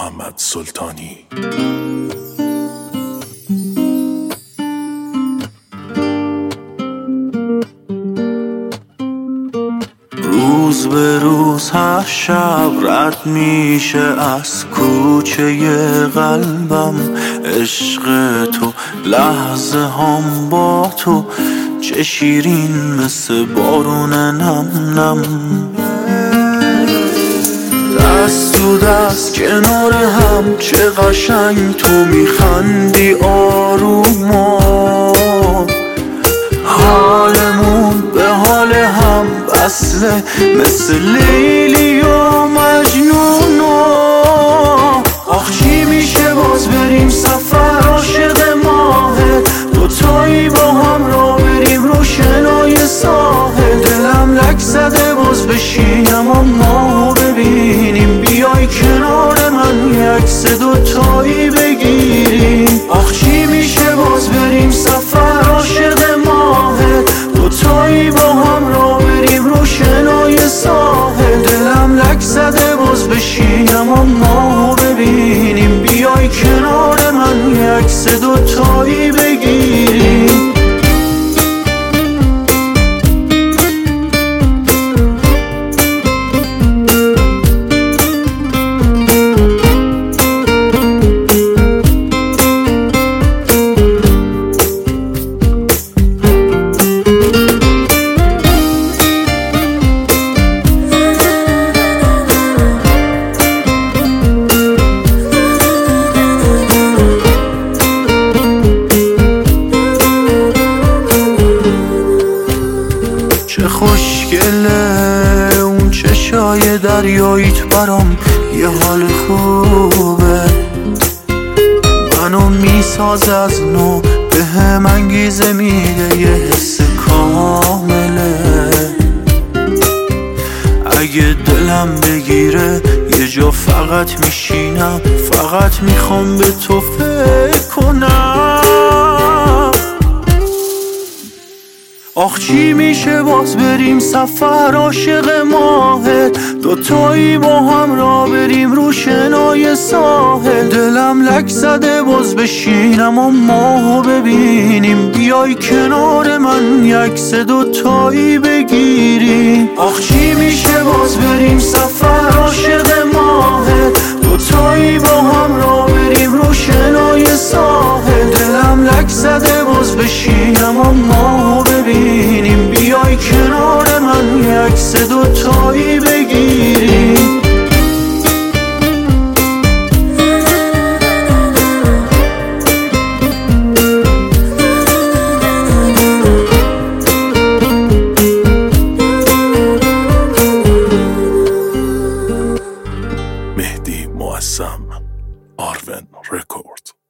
محمد سلطانی. روز به روز هر شب رد میشه از کوچه قلبم عشق تو، لحظه هم با تو چه شیرین مثل بارون نم نم. دست تو دست کنار هم چه قشنگ تو میخندی آروما، حالمون به حال هم وصله مثل لیلی و مجنونا. آخ چی میشه باز بریم سفر عاشق ماهه، دوتایی با هم را بریم رو شنای ساحل. دلم لک زده باز بشینم و ماهو ببینیم، بیای کنار من یه عکس دوتایی بگیریم. آخ چی میشه باز بریم سفر عاشق ماهه، دوتایی با هم را بریم رو شنای ساحل. دلم لک زده باز بشینم و ماهو ببینیم، بیای کنار من یه عکس دوتایی بگیریم. چه خوشگله اون چشای دریاییت، برام یه حال خوبه، منو میساز از نو، به هم انگیزه میده یه حس کامله. اگه دلم بگیره یه جا فقط میشینم، فقط میخوام به تو فکر کنم. آخ چی میشه باز بریم سفر عاشق ماهه، دوتایی با هم را بریم رو شنای ساحل. دلم لک زده باز بشینم و ماهو ببینیم، بیای کنار من یه عکس دوتایی بگیریم. آخ چی میشه باز بریم سفر عاشق ماهه، دوتایی با هم را بریم رو شنای ساحل. دلم لک زده باز بشینم و ماهو ببینیم، بیای کنار من یه عکس دوتایی بگیریم. مهدی معصم، آرون رکورد.